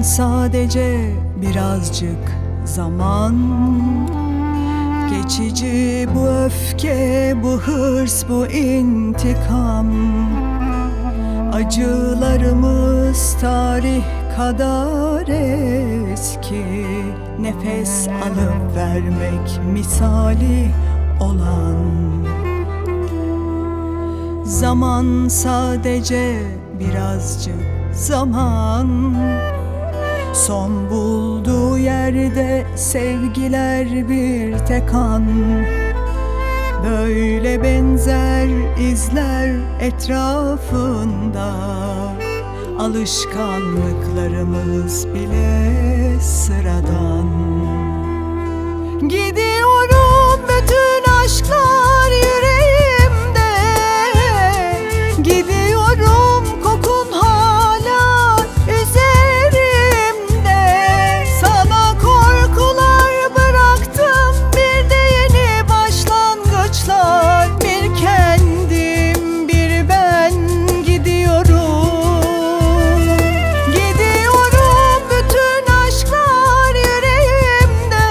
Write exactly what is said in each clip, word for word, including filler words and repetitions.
sadece birazcık zaman. Geçici bu öfke, bu hırs, bu intikam. Acılarımız tarih kadar eski. Nefes alıp vermek misali olan. Zaman sadece birazcık zaman. Son bulduğu yerde sevgiler bir tek an. Böyle benzer izler etrafında. Alışkanlıklarımız bile sıradan. Gidiyorum, bütün aşklar yüreğimde. Gidiyorum, kokun hala üzerimde. Sana korkular bıraktım, bir de yeni başlangıçlar. Bir kendim, bir ben gidiyorum. Gidiyorum, bütün aşklar yüreğimde.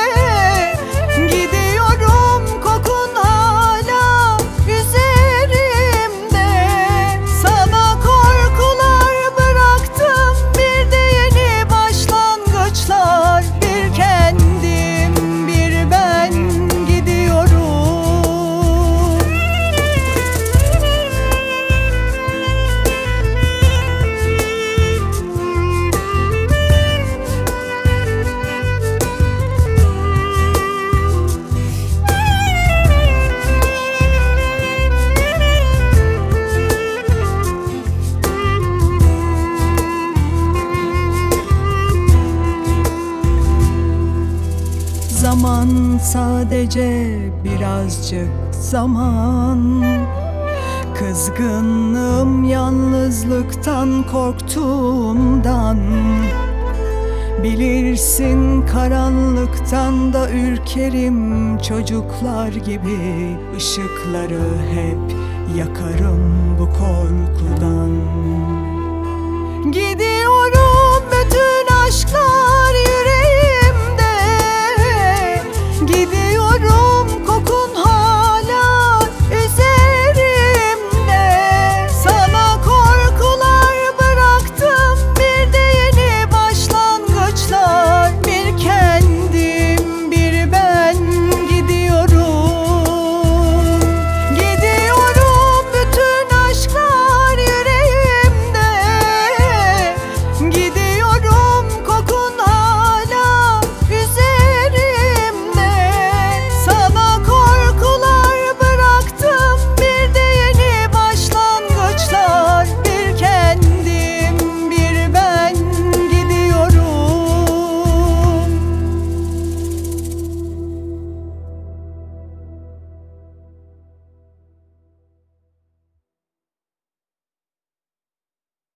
Gidiyorum, kokun hala üzerimde. Sana korkular bıraktım, bir de yeni başlangıçlar. Bir kendim, bir ben gidiyorum. Zaman sadece birazcık zaman. Kızgınlığım yalnızlıktan korktuğumdan. Bilirsin, karanlıktan da ürkerim çocuklar gibi. Işıkları hep yakarım bu korkudan. Gidiyorum, bütün aşklar